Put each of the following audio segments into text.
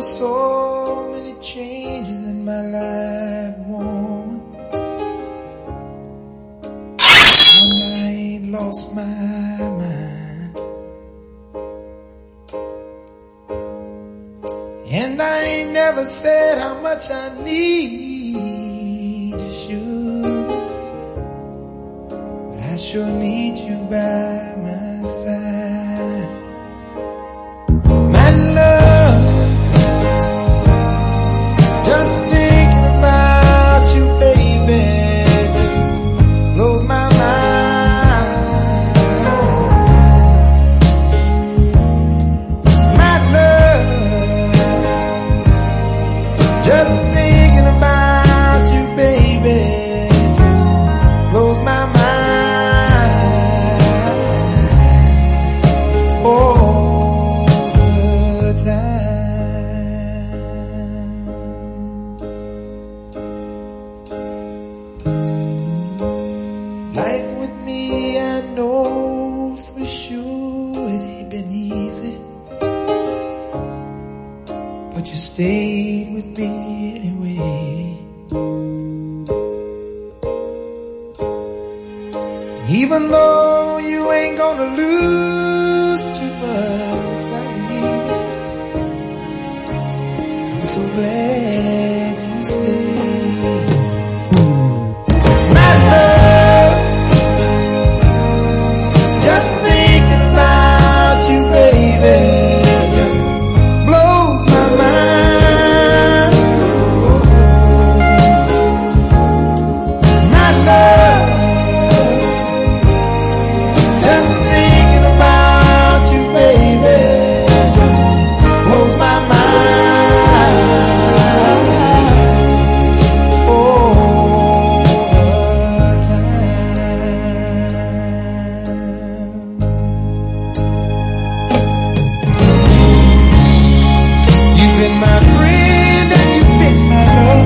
so many changes in my life, woman. One night lost my mind, and I ain't never said how much I need you, sugar, but I sure need you by my side. My love, just thinking about you, baby, just blows my mind. My love, just thinking about you, baby, just blows my mind. All the time. Life with me, I know for sure it ain't been easy, but you stayed with me anyway. And even though you ain't gonna lose too much by leaving, I'm so glad you stayed. My love, just thinking about you, baby, just blows my mind. My love, just thinking about you, baby, just blows my mind. All the time. You've been my friend and you've been my love.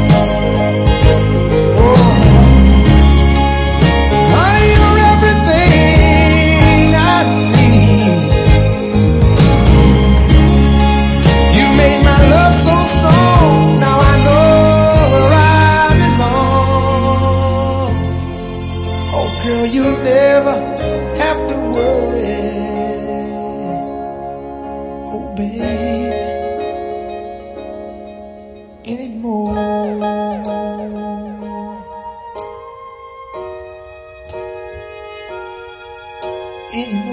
Oh, honey, you're everything I need. You made my love so strong. Now I know where I belong. Oh, girl, you'll never have to worry. Oh, baby, anymore.